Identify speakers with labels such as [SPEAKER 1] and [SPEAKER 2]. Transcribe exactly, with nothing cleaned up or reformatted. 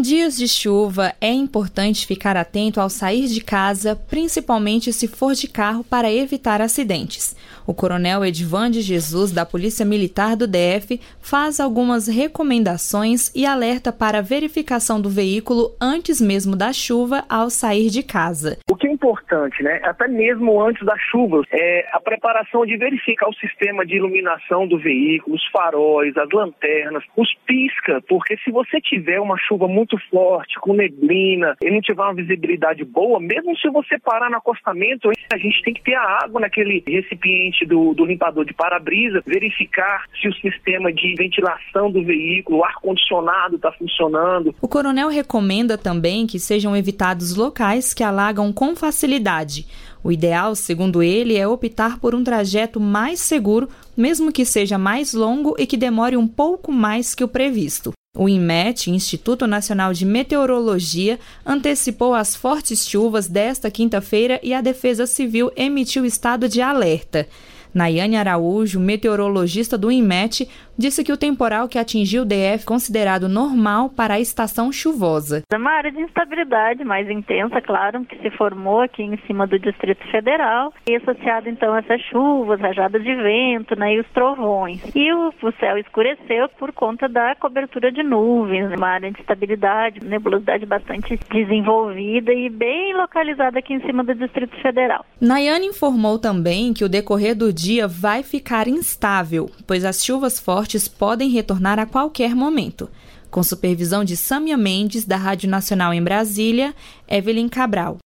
[SPEAKER 1] Em dias de chuva, é importante ficar atento ao sair de casa, principalmente se for de carro, para evitar acidentes. O coronel Edivan de Jesus, da Polícia Militar do D F, faz algumas recomendações e alerta para a verificação do veículo antes mesmo da chuva ao sair de casa.
[SPEAKER 2] O que é importante, né, até mesmo antes da chuva, é a preparação de verificar o sistema de iluminação do veículo, os faróis, as lanternas, os pisca, porque se você tiver uma chuva muito forte, com neblina, e não tiver uma visibilidade boa, mesmo se você parar no acostamento, a gente tem que ter a água naquele recipiente do, do limpador de para-brisa, verificar se o sistema de ventilação do veículo, o ar-condicionado está funcionando.
[SPEAKER 1] O coronel recomenda também que sejam evitados locais que alagam com facilidade. O ideal, segundo ele, é optar por um trajeto mais seguro, mesmo que seja mais longo e que demore um pouco mais que o previsto. O INMET, Instituto Nacional de Meteorologia, antecipou as fortes chuvas desta quinta-feira e a Defesa Civil emitiu estado de alerta. Nayane Araújo, meteorologista do INMET, disse que o temporal que atingiu o D F é considerado normal para a estação chuvosa.
[SPEAKER 3] É uma área de instabilidade mais intensa, claro, que se formou aqui em cima do Distrito Federal e associado então a essas chuvas, rajadas de vento, né, e os trovões. E o, o céu escureceu por conta da cobertura de nuvens, uma área de instabilidade, nebulosidade bastante desenvolvida e bem localizada aqui em cima do Distrito Federal.
[SPEAKER 1] Nayane informou também que o decorrer do dia vai ficar instável, pois as chuvas fortes podem retornar a qualquer momento. Com supervisão de Sâmia Mendes, da Rádio Nacional em Brasília, Evelyn Cabral.